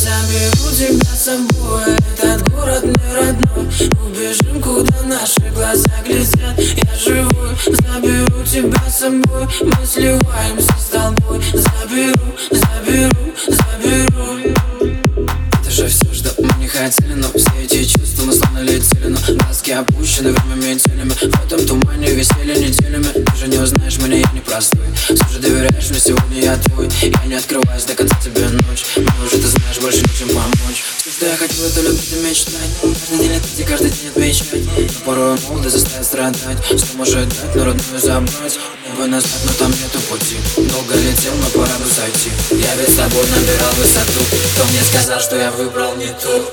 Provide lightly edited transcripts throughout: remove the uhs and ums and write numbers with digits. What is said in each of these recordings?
заберу тебя с собой, этот город мне родной. Убежим, куда наши глаза глядят, я живой. Заберу тебя с собой, мы сливаемся с толпой. Заберу, заберу, заберу. Это же все, что мы не хотели, но все эти чувства мы словно летели. Но глазки опущены, время метелями, в этом тумане висели неделями. Ты же не узнаешь меня, я не простой. Все же доверяешь мне, сегодня я твой. Я не открываюсь до конца тебе ночь. Мне уже ты знаешь, больше нечем помочь. Все, что я хотел, это любить и мечтать. Каждый день летать и каждый день отмечать. Но порой молодость заставит страдать. Что может дать, но родную забрать? Небо назад, но там нету пути. Долго летел, но пора бы сойти. Я ведь с тобой набирал высоту. Кто мне сказал, что я выбрал не ту?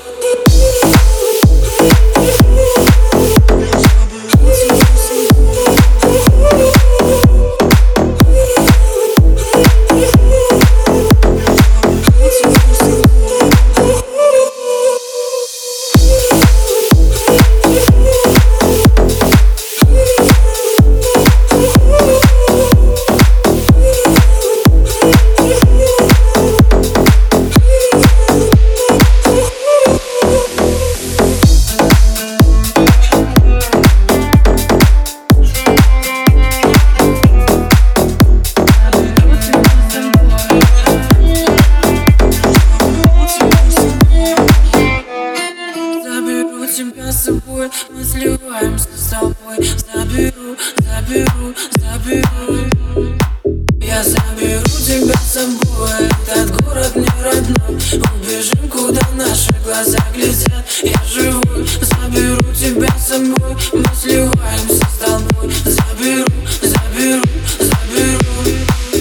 Тебя с собой, мы сливаемся с толпой. Заберу, заберу, заберу. Я заберу тебя с собой, этот город мне родной. Убежим, куда наши глаза глядят, я живой. Заберу тебя с собой, мы сливаемся с толпой. Заберу, заберу, заберу.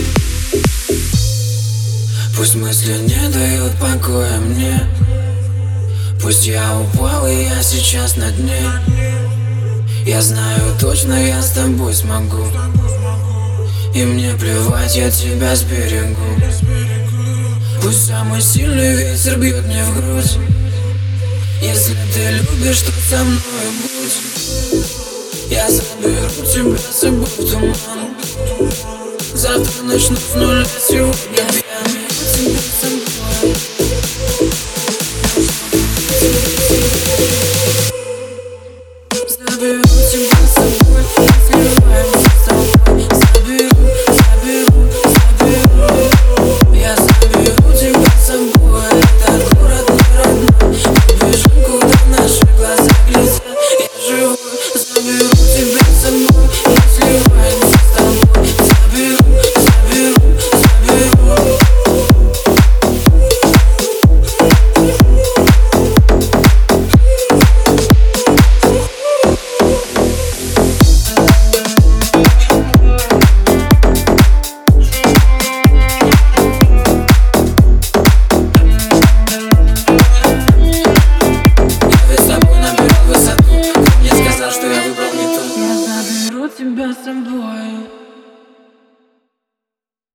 Пусть мысли не дают покоя мне. Пусть я упал и я сейчас на дне. Я знаю точно, я с тобой смогу. И мне плевать, я тебя сберегу. Пусть самый сильный ветер бьет мне в грудь. Если ты любишь, то со мной будь. Я заберу тебя с собой в туман. Завтра начну с нуля, сегодня я заберу тебя с собой.